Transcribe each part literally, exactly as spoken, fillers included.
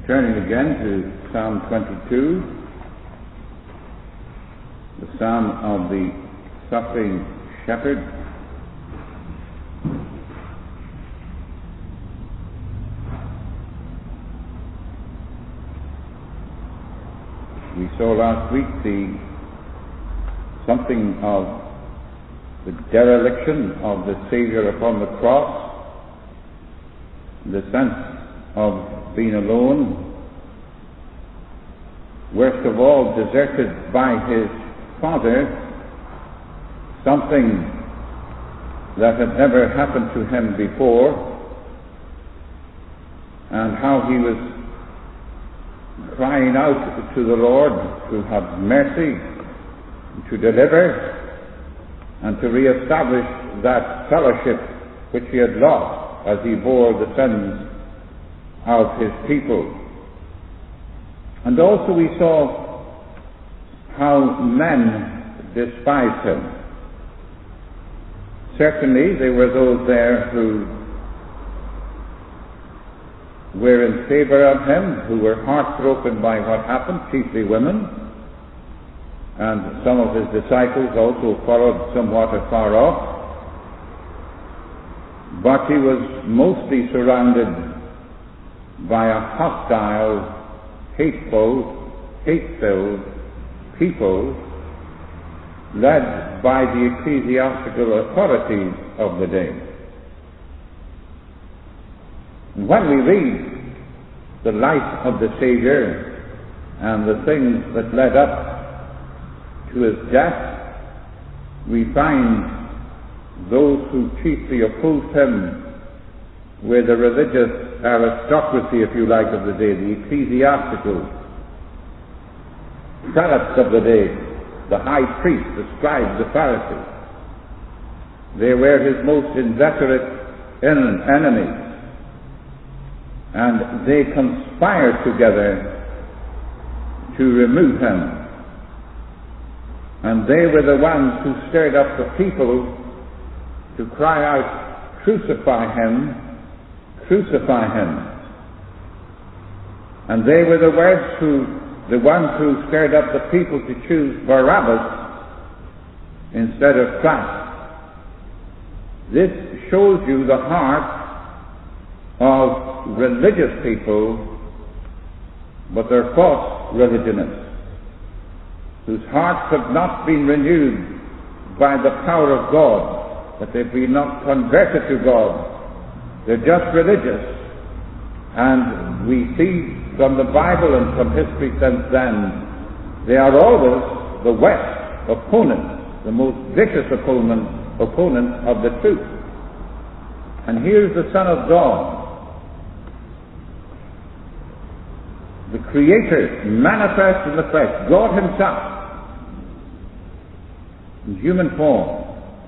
Turning again to Psalm twenty-two, the Psalm of the Suffering Shepherd. We saw last week the something of the dereliction of the Saviour upon the cross, the sense of being alone, worst of all deserted by his Father, something that had never happened to him before, and how he was crying out to the Lord to have mercy, to deliver, and to re-establish that fellowship which he had lost as he bore the sins of his people. And also we saw how men despised him. Certainly there were those there who were in favour of him, who were heartbroken by what happened, chiefly women, and some of his disciples also followed somewhat afar off. But he was mostly surrounded by a hostile, hateful, hate-filled people led by the ecclesiastical authorities of the day. And when we read the life of the Saviour and the things that led up to his death, we find those who chiefly opposed him were the religious aristocracy, if you like, of the day, the ecclesiastical prelates of the day, the high priests, the scribes, the Pharisees. They were his most inveterate en- enemies, and they conspired together to remove him. And they were the ones who stirred up the people to cry out, "Crucify him! Crucify him." And they were the words who, the ones who stirred up the people to choose Barabbas instead of Christ. This shows you the heart of religious people, but they're false religionists, whose hearts have not been renewed by the power of God, that they've been not converted to God. They're just religious, and we see from the Bible and from history since then, they are always the West opponents, the most vicious opponents, opponents of the truth. And here's the Son of God, the Creator manifest in the flesh, God himself, in human form.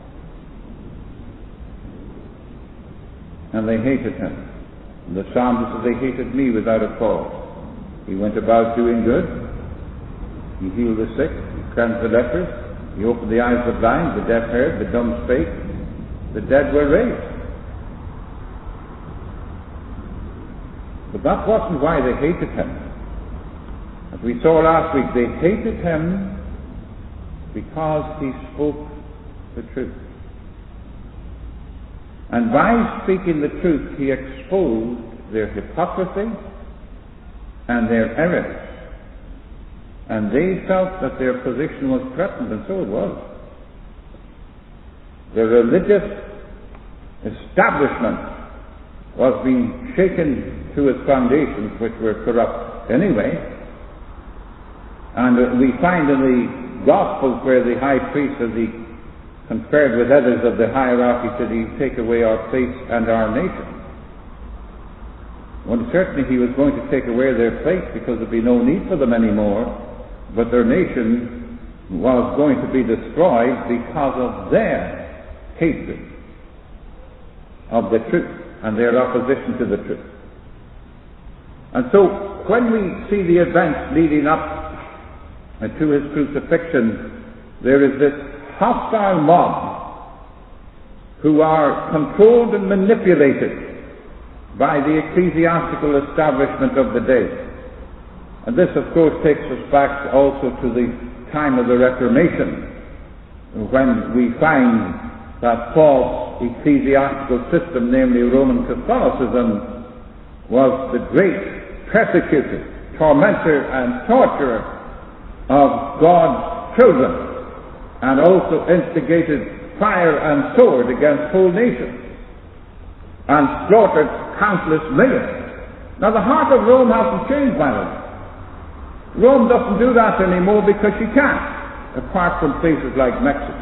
And they hated him. And the psalmist says, "They hated me without a cause." He went about doing good. He healed the sick. He cleansed the lepers. He opened the eyes of the blind. The deaf heard. The dumb spake. The dead were raised. But that wasn't why they hated him. As we saw last week, they hated him because he spoke the truth. And by speaking the truth, he exposed their hypocrisy and their errors. And they felt that their position was threatened, and so it was. The religious establishment was being shaken to its foundations, which were corrupt anyway. And we find in the Gospels where the high priest, as he conferred with others of the hierarchy, said, "He take away our place and our nation." Well, certainly he was going to take away their place because there'd be no need for them anymore, but their nation was going to be destroyed because of their hatred of the truth and their opposition to the truth. And so, when we see the events leading up to his crucifixion, there is this hostile mob who are controlled and manipulated by the ecclesiastical establishment of the day. And this, of course, takes us back also to the time of the Reformation, when we find that false ecclesiastical system, namely Roman Catholicism, was the great persecutor, tormentor, and torturer of God's children, and also instigated fire and sword against whole nations, and slaughtered countless millions. Now, the heart of Rome hasn't changed, by the way. Rome doesn't do that anymore because she can't, apart from places like Mexico.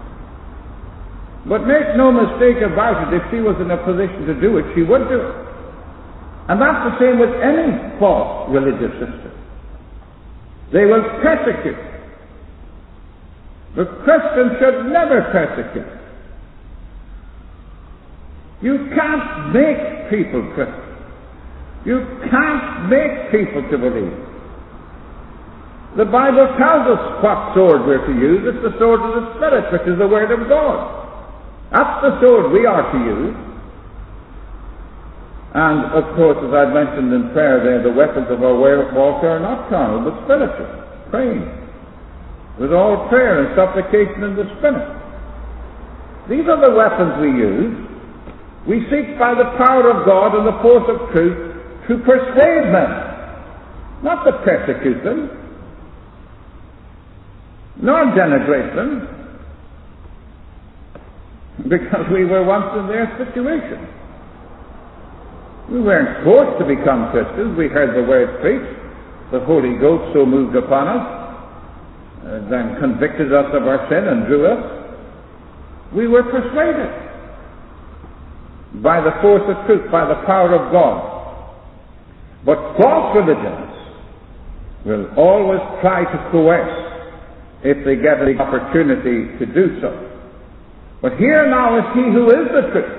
But make no mistake about it, if she was in a position to do it, she would do it. And that's the same with any false religious system. They will persecute. The Christian should never persecute. You can't make people Christian. You can't make people to believe. The Bible tells us what sword we're to use. It's the sword of the Spirit, which is the Word of God. That's the sword we are to use. And, of course, as I mentioned in prayer there, the weapons of our warfare are not carnal, but spiritual. Praying. With all prayer and supplication in the Spirit. These are the weapons we use. We seek by the power of God and the force of truth to persuade men, not to persecute them, nor denigrate them, because we were once in their situation. We weren't forced to become Christians. We heard the word preached. The Holy Ghost so moved upon us, uh, then convicted us of our sin and drew us. We were persuaded by the force of truth, by the power of God. But false religions will always try to coerce if they get the opportunity to do so. But here now is He who is the truth.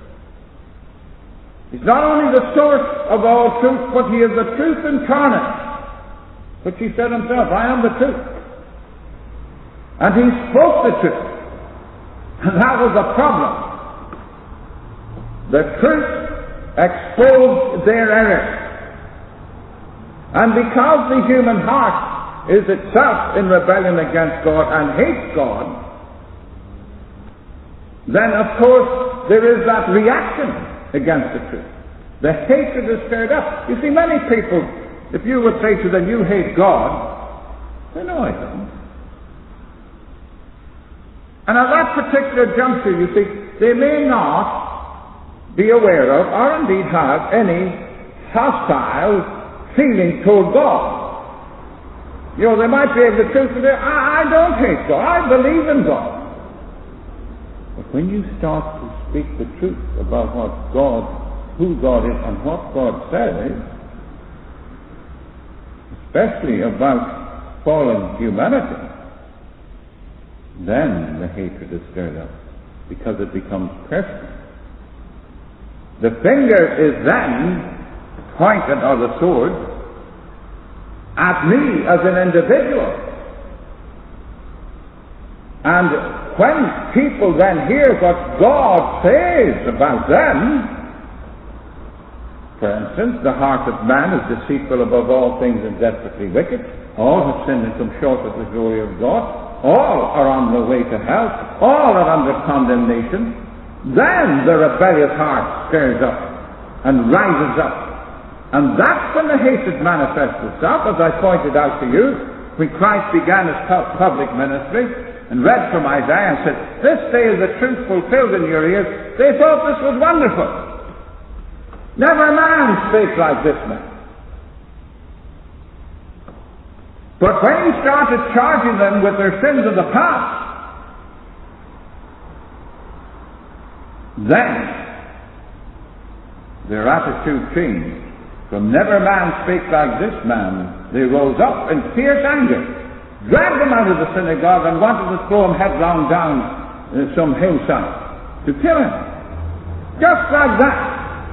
He's not only the source of all truth, but He is the truth incarnate. Which He said Himself, I am the truth. And He spoke the truth. And that was the problem. The truth exposed their error. And because the human heart is itself in rebellion against God and hates God, then of course there is that reaction against the truth. The hatred is stirred up. You see, many people, if you would say to them, you hate God, they know I don't. And at that particular juncture, you see, they may not be aware of, or indeed have, any hostile feeling toward God. You know, they might be able to truth to say, I, I don't hate God, I believe in God. But when you start to speak the truth about what God, who God is and what God says, especially about fallen humanity, then the hatred is stirred up because it becomes personal. The finger is then pointed, or the sword, at me as an individual. And when people then hear what God says about them, for instance, the heart of man is deceitful above all things and desperately wicked, all have sinned and come short of the glory of God, all are on the way to hell, all are under condemnation, then the rebellious heart stirs up and rises up. And that's when the hatred manifests itself, as I pointed out to you, when Christ began His public ministry and read from Isaiah and said, this day is the truth fulfilled in your ears, they thought this was wonderful. Never man spake like this man. But when He started charging them with their sins of the past, then their attitude changed. From never man spake like this man, they rose up in fierce anger, dragged him out of the synagogue, and wanted to throw him headlong down uh, some hillside to kill him. Just like that.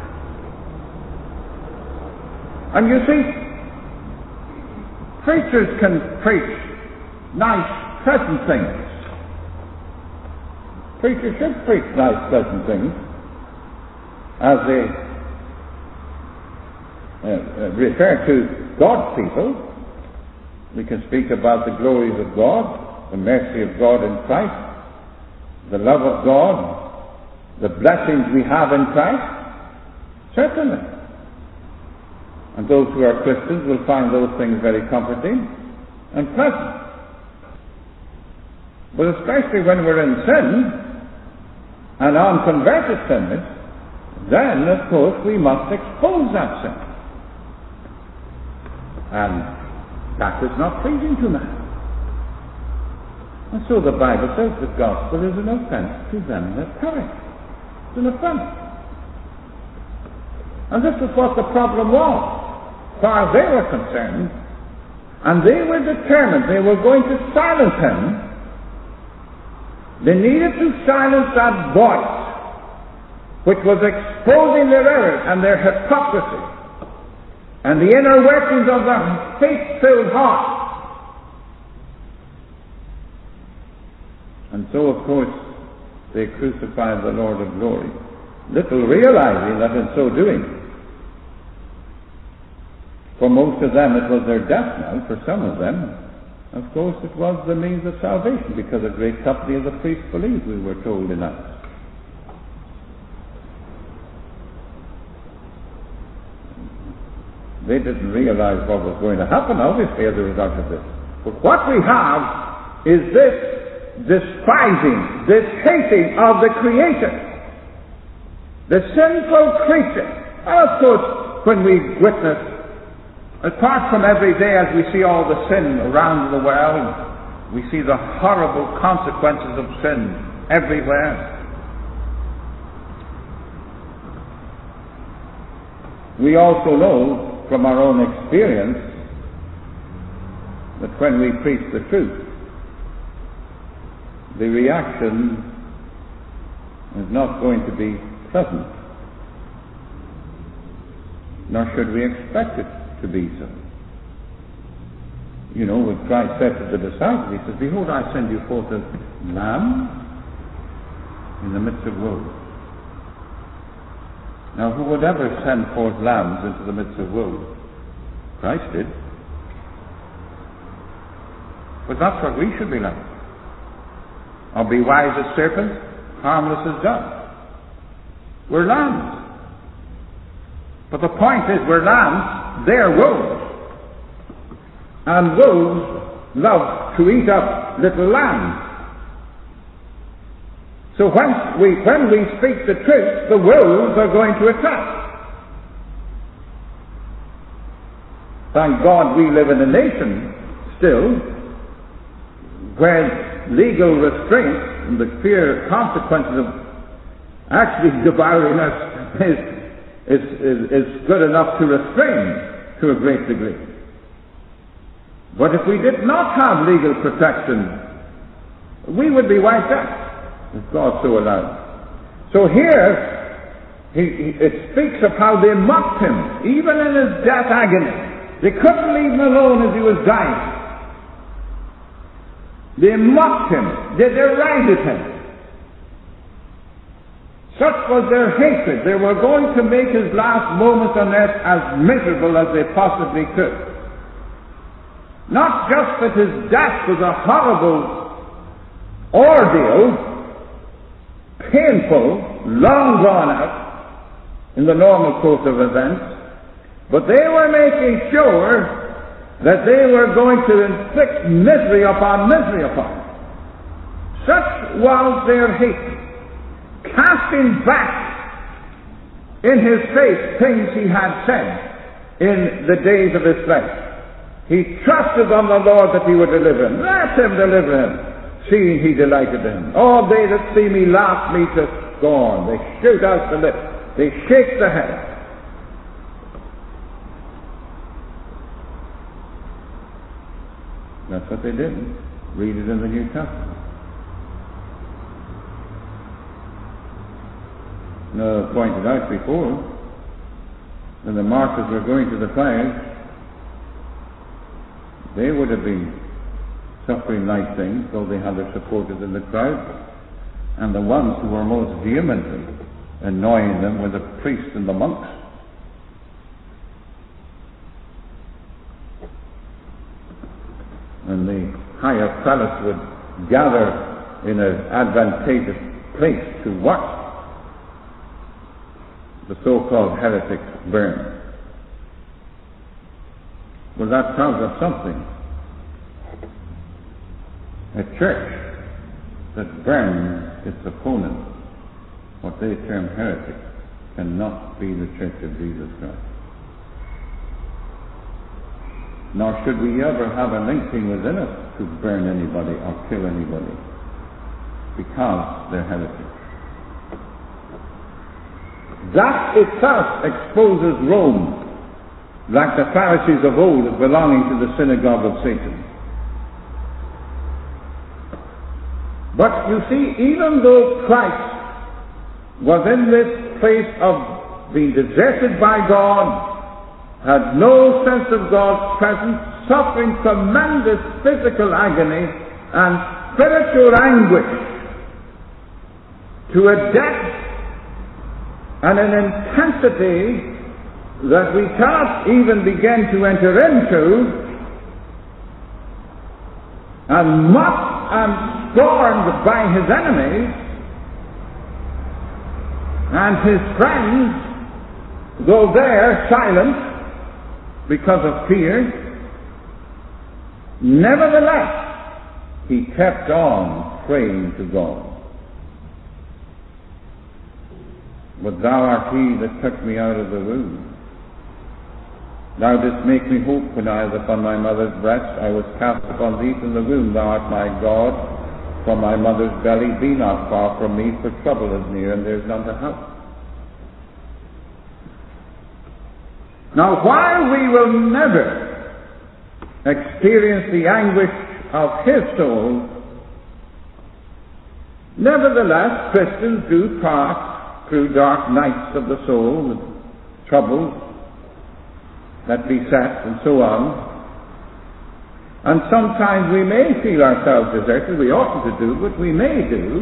And you see, preachers can preach nice, pleasant things. Preachers should preach nice, pleasant things as they Uh, uh, refer to God's people. We can speak about the glories of God, the mercy of God in Christ, the love of God, the blessings we have in Christ. Certainly. And those who are Christians will find those things very comforting and pleasant. But especially when we're in sin, and unconverted sinners, then, of course, we must expose that sin. And that is not pleasing to man. And so the Bible says the gospel is an offense to them that perish. It's an offense. And this is what the problem was, as far as they were concerned. And they were determined, they were going to silence him. They needed to silence that voice which was exposing their error and their hypocrisy and the inner workings of their faith-filled heart. And so, of course, they crucified the Lord of glory, little realizing that in so doing, for most of them it was their death now. For some of them, of course, it was the means of salvation, because a great company of the priests believed, we were told in Acts. They didn't realize what was going to happen, obviously, as a result of this. But what we have is this despising, this hating of the Creator, the sinful creature. And of course, when we witness, apart from every day as we see all the sin around the world, we see the horrible consequences of sin everywhere. We also know from our own experience that when we preach the truth, the reaction is not going to be pleasant, nor should we expect it to be so. You know, when Christ said to the disciples, he says, "Behold, I send you forth as lambs in the midst of wolves." Now, who would ever send forth lambs into the midst of wolves? Christ did. But that's what we should be like. Or be wise as serpents, harmless as doves. We're lambs. But the point is, we're lambs, they're wolves. And wolves love to eat up little lambs. So when we, when we speak the truth, the wolves are going to attack. Thank God we live in a nation still where legal restraint and the fear consequences of actually devouring us is, is, is, is good enough to restrain to a great degree. But if we did not have legal protection, we would be wiped out, if God so allowed. So here, he, he, it speaks of how they mocked him, even in his death agony. They couldn't leave him alone as he was dying. They mocked him. They derided him. Such was their hatred. They were going to make his last moments on earth as miserable as they possibly could. Not just that his death was a horrible ordeal, painful, long drawn out in the normal course of events, but they were making sure that they were going to inflict misery upon misery upon him. Such was their hatred, casting back in his face things he had said in the days of his flesh. He trusted on the Lord that he would deliver him. Let him deliver him, seeing he delighted in him. All they that see me laugh me to scorn. They shoot out the lips. They shake the head. That's what they did. Read it in the New Testament. No, pointed out before, when the martyrs were going to the fire, they would have been suffering like things, though they had their supporters in the crowd. And the ones who were most vehemently annoying them were the priests and the monks. when the higher prelates would gather in an advantageous place to watch the so-called heretics burn. Well, that tells us something. A church that burns its opponent, what they term heretics, cannot be the Church of Jesus Christ. Nor should we ever have an inkling within us to burn anybody or kill anybody, because they're heretics. That itself exposes Rome, like the Pharisees of old, as belonging to the synagogue of Satan. But you see, even though Christ was in this place of being deserted by God, had no sense of God's presence, suffering tremendous physical agony and spiritual anguish to a depth and an intensity that we cannot even begin to enter into, and mocked and scorned by his enemies and his friends, though they're silent because of fear, nevertheless he kept on praying to God. But thou art he that took me out of the womb. Thou didst make me hope when I was upon my mother's breast. I was cast upon thee from the womb. Thou art my God. From my mother's belly be not far from me, for trouble is near, and there is none to help. Now, while we will never experience the anguish of his soul, nevertheless, Christians do pass through dark nights of the soul, with troubles that beset and so on. And sometimes we may feel ourselves deserted. We oughtn't to do, but we may do.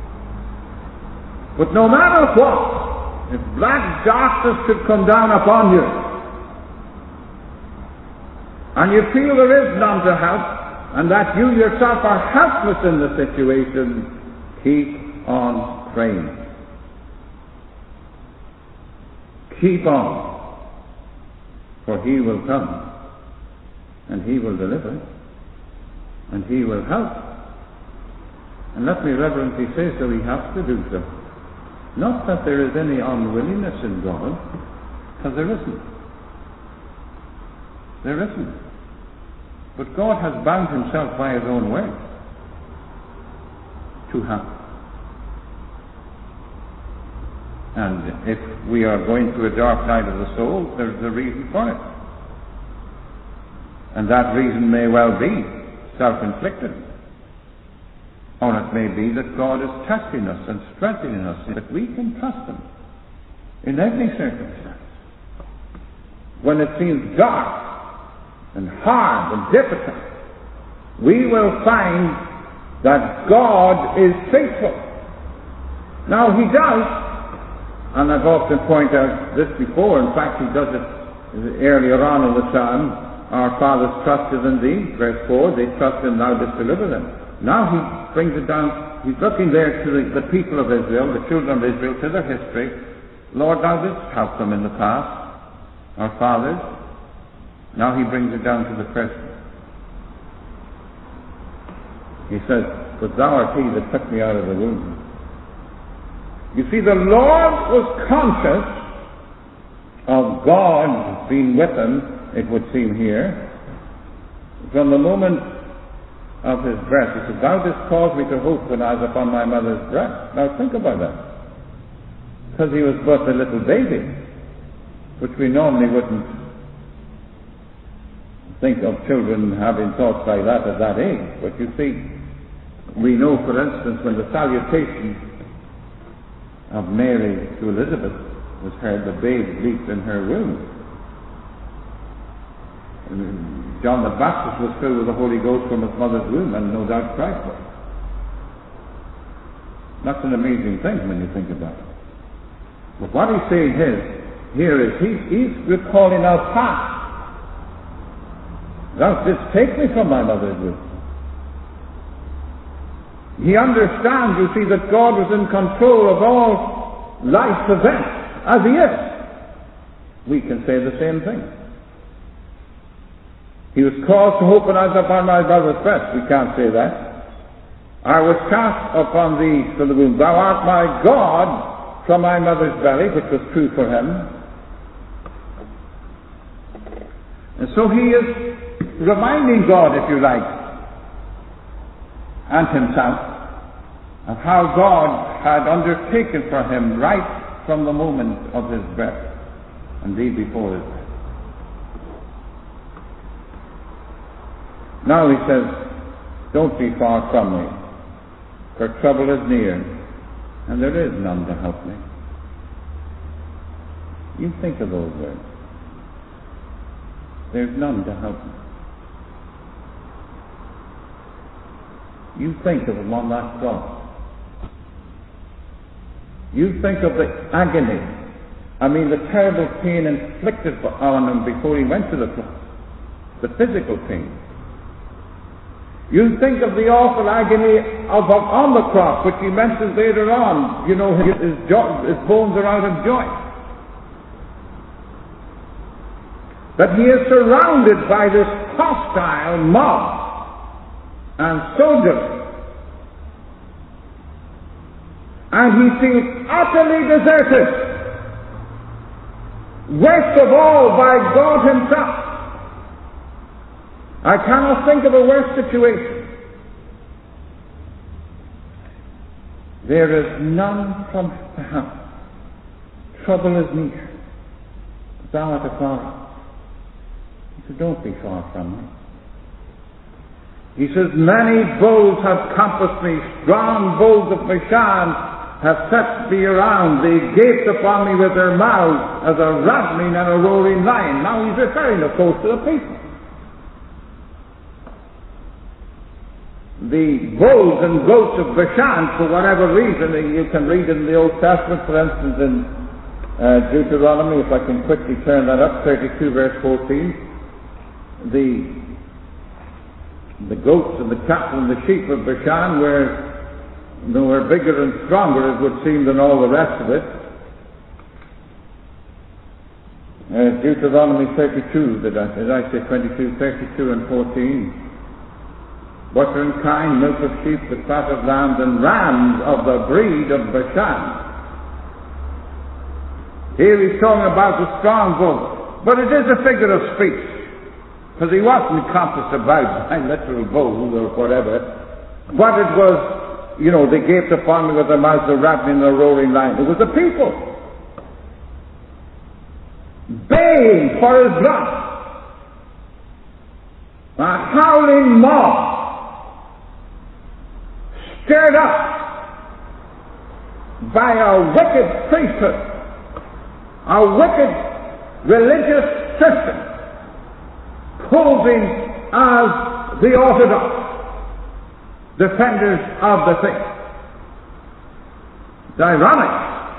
But no matter what, if black darkness should come down upon you, and you feel there is none to help, and that you yourself are helpless in the situation, keep on praying. Keep on, for he will come, and he will deliver, and he will help. And let me reverently say so, he has to do so. Not that there is any unwillingness in God, because there isn't. There isn't. But God has bound himself by his own word to help. And if we are going through a dark night of the soul, there's a reason for it. And that reason may well be self-inflicted. Or it may be that God is testing us and strengthening us, that we can trust him in every circumstance. When it seems dark and hard and difficult, we will find that God is faithful. Now he does, and I've often pointed out this before, in fact he does it earlier on in the psalm, our fathers trusted in thee, verse four, they trust in thou didst deliver them. Now he brings it down, he's looking there to the, the people of Israel, the children of Israel, to their history. Lord, thou didst help them in the past, our fathers. Now he brings it down to the present. He says, but thou art he that took me out of the womb. You see, the Lord was conscious of God being with him, it would seem here, from the moment of his breath. He said, thou didst cause me to hope when I was upon my mother's breast. Now think about that. Because he was but a little baby, which we normally wouldn't think of children having thoughts like that at that age. But you see, we know, for instance, when the salutation of Mary to Elizabeth was heard, the babe leaped in her womb. And John the Baptist was filled with the Holy Ghost from his mother's womb, and no doubt Christ was. That's an amazing thing when you think about it. But what he's saying is, here is, he's, he's recalling our past. Thou didst take me from my mother's womb. He understands, you see, that God was in control of all life's events, as He is. We can say the same thing. He was caused to open eyes upon my mother's breast. We can't say that. I was cast upon thee from the womb. Thou art my God from my mother's belly, which was true for him. And so he is reminding God, if you like, and himself, of how God had undertaken for him right from the moment of his birth, indeed before his birth. Now he says, don't be far from me, for trouble is near, and there is none to help me. You think of those words. There's none to help me. You think of him on that cross. You think of the agony, I mean the terrible pain inflicted on him before he went to the cross, the physical pain. You think of the awful agony of, of on the cross, which he mentions later on. You know, his, his, jo- his bones are out of joint. That he is surrounded by this hostile mob and soldiers. And he feels utterly deserted. Worst of all, by God himself. I cannot think of a worse situation. There is none from the help. Trouble is near. Thou art afar off. He said, don't be far from me. He says, many bulls have compassed me, strong bulls of Bashan have set me around. They gaped upon me with their mouths as a ravening and a roaring lion. Now he's referring, of course, to the people. The bulls and goats of Bashan, for whatever reason, you can read in the Old Testament, for instance, in uh, Deuteronomy, if I can quickly turn that up, thirty-two verse fourteen, the the goats and the cattle and the sheep of Bashan were, they were bigger and stronger, it would seem, than all the rest of it. Uh, Deuteronomy thirty-two, did I, did I say twenty-two, thirty-two and fourteen. Butter and kine, milk of sheep, the fat of lambs, and rams of the breed of Bashan. Here he's talking about the strong bull, but it is a figure of speech, because he wasn't compassed about by literal bulls or whatever, but it was, you know, they gaped upon me with their mouths a ravening and a roaring lion. It was the people baying for his blood, a howling mob, stirred up by a wicked priesthood, a wicked religious system, posing as the orthodox defenders of the faith. It's ironic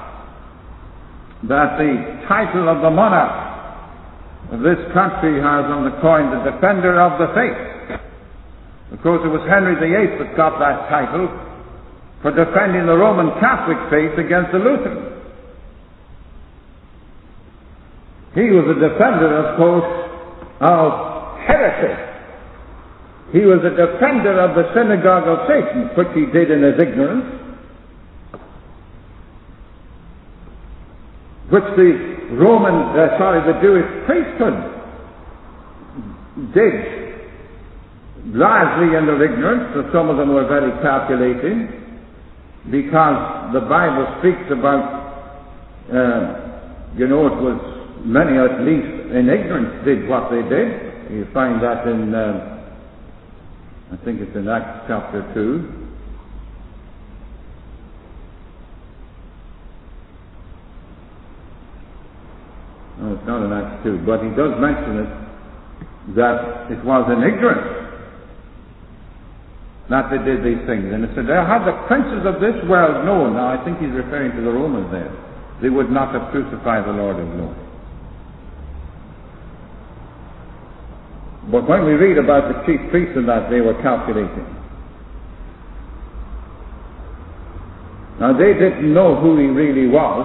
that the title of the monarch of this country has on the coin the defender of the faith. Of course, it was Henry the Eighth that got that title for defending the Roman Catholic faith against the Lutherans. He was a defender, of course, of heresy. He was a defender of the synagogue of Satan, which he did in his ignorance, which the Roman, uh, sorry, the Jewish priesthood did largely in their ignorance, so some of them were very calculating, because the Bible speaks about, uh, you know, it was many at least in ignorance did what they did. You find that in, uh, I think it's in Acts chapter two. No, it's not in Acts two, but he does mention it, that it was in ignorance that they did these things. And it said, they had the princes of this world known. Now I think he's referring to the Romans there. They would not have crucified the Lord of glory. But when we read about the chief priests and that, they were calculating. Now they didn't know who he really was,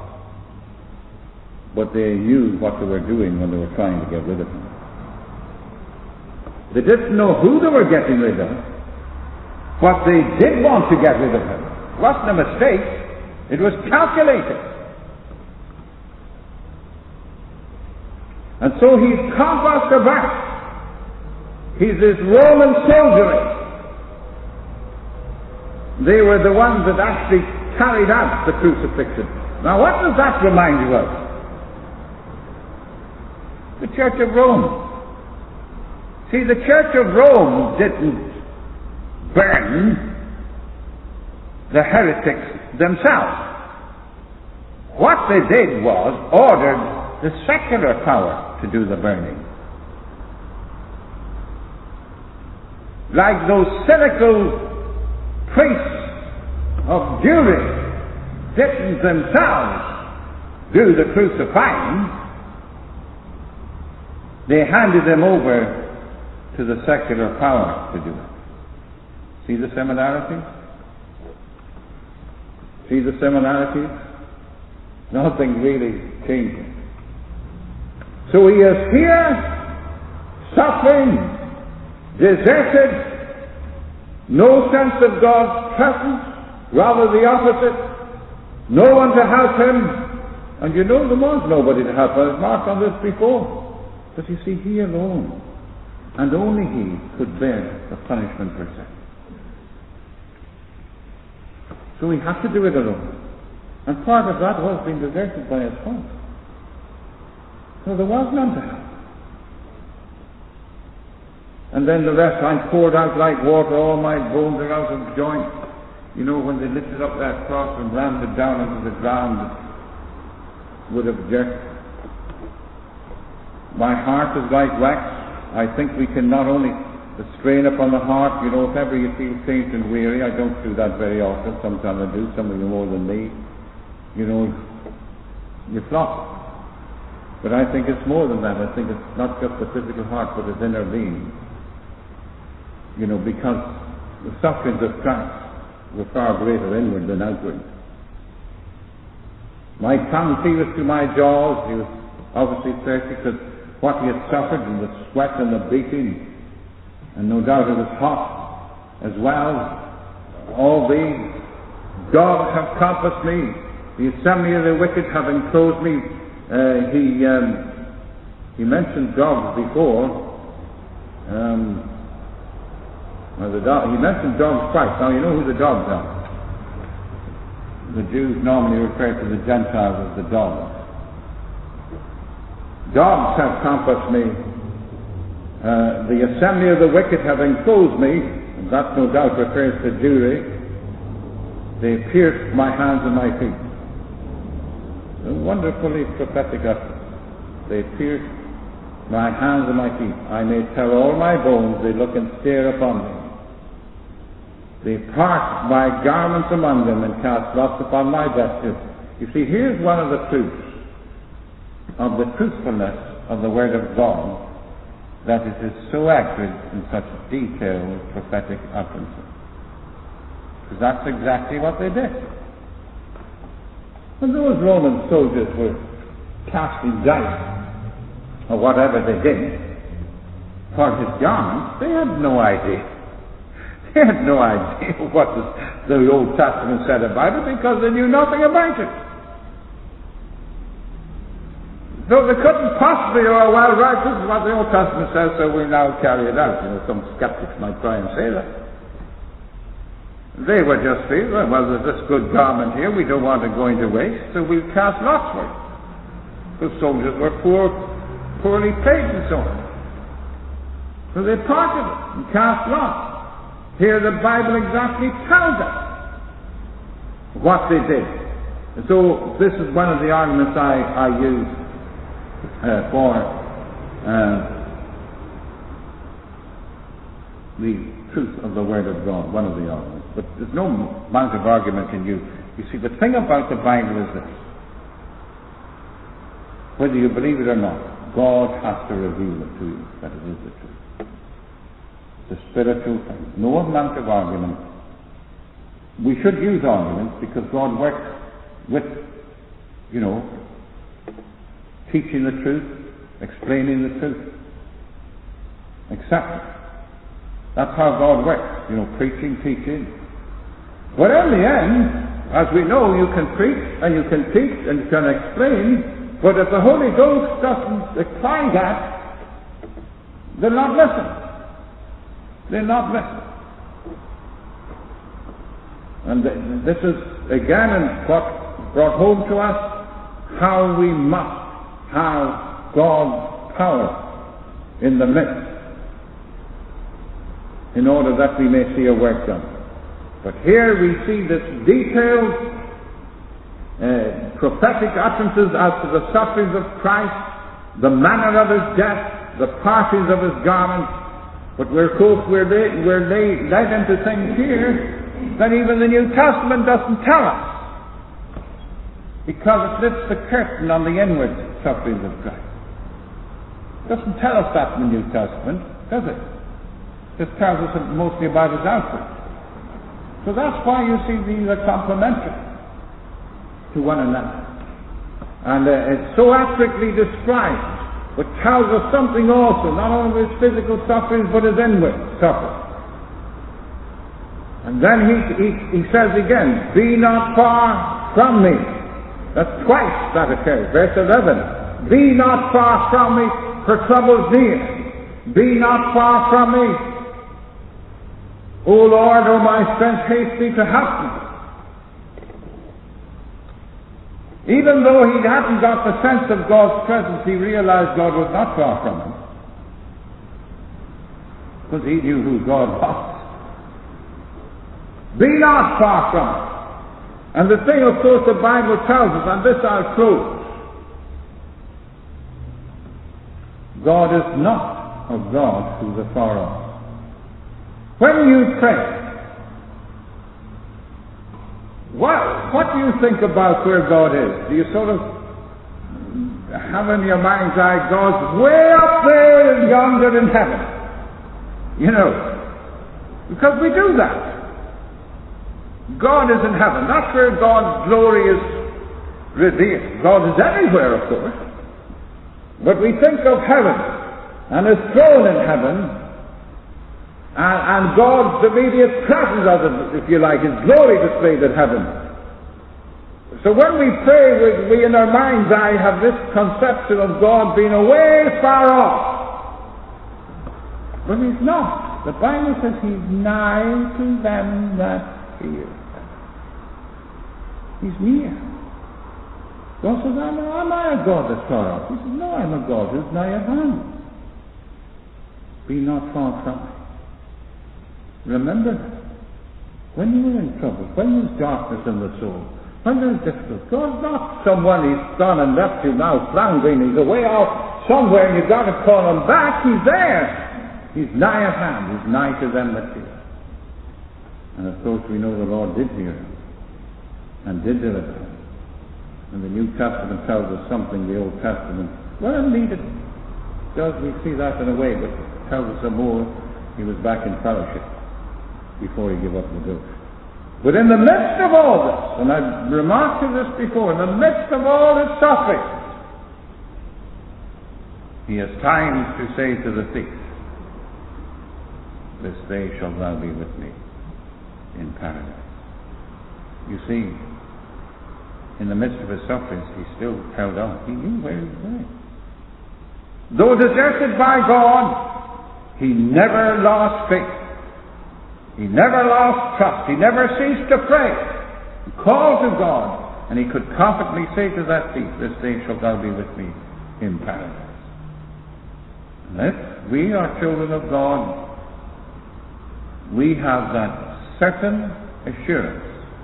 but they knew what they were doing when they were trying to get rid of him. They didn't know who they were getting rid of, but they did want to get rid of him. It wasn't a mistake, it was calculated. And so he's compassed about. He's this Roman soldiery. They were the ones that actually carried out the crucifixion. Now what does that remind you of? The Church of Rome. See, the Church of Rome didn't burn the heretics themselves. What they did was ordered the secular power to do the burning. Like those cynical priests of Jewry didn't themselves do the crucifying, they handed them over to the secular power to do it. See the similarities? See the similarities? Nothing really changes. So he is here, suffering, deserted, no sense of God's presence, rather the opposite, no one to help him, and you know there was nobody to help him. I've marked on this before. But you see, he alone, and only he, could bear the punishment for sin. So he had to do it alone. And part of that was being deserted by his folk. So there was none to help. And then the rest, I'm poured out like water, all my bones are out of joint. You know, when they lifted up that cross and rammed it down into the ground, it would have jerked. My heart is like wax. I think we can not only the strain upon the heart, you know, if ever you feel faint and weary, I don't do that very often, sometimes I do, some of you more than me, you know, you flop. But I think it's more than that. I think it's not just the physical heart, but its inner being. You know, because the sufferings of Christ were far greater inward than outward. My tongue cleaveth to my jaws. He was obviously thirsty because what he had suffered, and the sweat and the beating, and no doubt it was hot as well. All these dogs have compassed me. The assembly of the wicked have enclosed me. Uh, he um, he mentioned dogs before. Um, well, the dog, he mentioned dogs twice. Now you know who the dogs are. The Jews normally refer to the Gentiles as the dogs. Dogs have compassed me. Uh, the assembly of the wicked have enclosed me. And that no doubt refers to Jewry. They pierced my hands and my feet. A wonderfully prophetic utterance. They pierced my hands and my feet. I may tell all my bones, they look and stare upon me. They part my garments among them and cast lots upon my vesture. You see, here's one of the truths of the truthfulness of the Word of God, that it is so accurate in such detailed prophetic utterances. Because that's exactly what they did. When those Roman soldiers were casting dice, or whatever they did, for his garments, they had no idea. They had no idea what the Old Testament said about it, because they knew nothing about it. So they couldn't possibly, oh well, right, this is what the Old Testament says, so we'll now carry it out. You know, some skeptics might try and say that. They were just feeling, well, there's this good garment here, we don't want it going to waste, so we'll cast lots for it. The soldiers were poor, poorly paid and so on. So they parted it and cast lots. Here the Bible exactly tells us what they did. And so this is one of the arguments I, I use uh, for uh, the truth of the Word of God, one of the arguments. But there's no amount of argument in you. You see, the thing about the Bible is this. Whether you believe it or not, God has to reveal it to you, that it is the truth. The spiritual thing. No amount of argument. We should use arguments because God works with, you know, teaching the truth, explaining the truth. Accept it. That's how God works, you know, preaching, teaching. But in the end, as we know, you can preach and you can teach and you can explain, but if the Holy Ghost doesn't apply that, they'll not listen. They'll not listen. And this is, again, what brought home to us how we must have God's power in the midst in order that we may see a work done. But here we see this detailed uh, prophetic utterances as to the sufferings of Christ, the manner of his death, the partings of his garments. But we're, of course, we're, led, we're led, led into things here that even the New Testament doesn't tell us, because it lifts the curtain on the inward sufferings of Christ. It doesn't tell us that in the New Testament, does it? It just tells us mostly about his outward. So that's why you see these are complementary to one another. And uh, it's so accurately described, but tells us something also, not only his physical sufferings, but his inward suffering. And then he, he, he says again, be not far from me. That's twice that occurs. Verse eleven. Be not far from me, for trouble's near. Be not far from me. O Lord, O my strength, haste thee to help me. Even though he hadn't got the sense of God's presence, he realized God was not far from him, because he knew who God was. Be not far from him. And the thing, of course, the Bible tells us, and this I'll close, God is not a God who's afar off. When you pray, what, what do you think about where God is? Do you sort of have in your mind's eye God's way up there and yonder in heaven? You know, because we do that. God is in heaven. That's where God's glory is revealed. God is everywhere, of course. But we think of heaven and his throne in heaven, and, and God's immediate presence, as it, if you like, his glory displayed in heaven. So when we pray, we, we in our mind's eye have this conception of God being away far off. But he's not. The Bible says he's nigh to them that fear. He's near. God says, am, am I a God that's far off? He says, no, I'm a God who's nigh at hand. Be not far from me. Remember, when you were in trouble, when there's darkness in the soul, when there's difficulty, God's not someone he's gone and left you now floundering, he's away off somewhere and you've got to call him back. He's there. He's nigh at hand. He's nigh to them that fear. And of course we know the Lord did hear him and did deliver him. And the New Testament tells us something the Old Testament, well, indeed it does, we see that in a way, but it tells us some more. He was back in fellowship before he gave up the ghost. But in the midst of all this, and I've remarked to this before, in the midst of all his suffering, he has time to say to the thief, this day shalt thou be with me in paradise. You see, in the midst of his sufferings, he still held on. He knew where he was going. Though deserted by God, he never lost faith. He never lost trust. He never ceased to pray. He called to God, and he could confidently say to that thief, this day shalt thou be with me in paradise. And if we are children of God, we have that certain assurance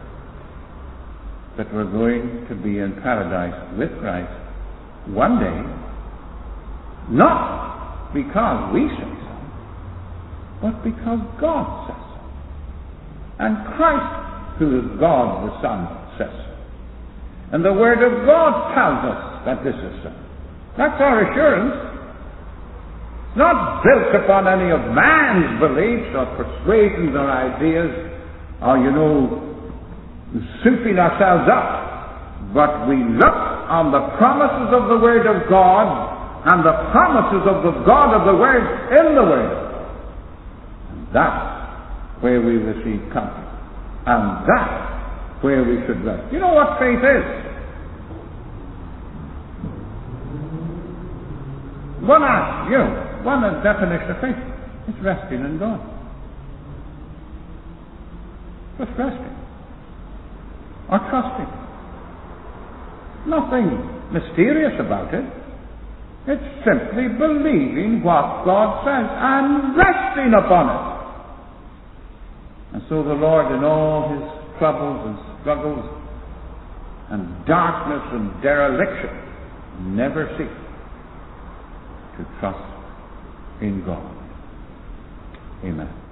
that we're going to be in paradise with Christ one day, not because we say so, but because God says so. And Christ, who is God the Son, says so. And the Word of God tells us that this is so. That's our assurance. It's not built upon any of man's beliefs or persuasions or ideas or, you know, souping ourselves up. But we look on the promises of the Word of God and the promises of the God of the Word in the Word. And that's where we receive comfort. And that's where we should rest. You know what faith is? One asks, you know, one definition of faith. It's resting in God. Just resting. Or trusting. Nothing mysterious about it. It's simply believing what God says and resting upon it. And so the Lord, in all his troubles and struggles and darkness and dereliction, never ceased to trust in God. Amen.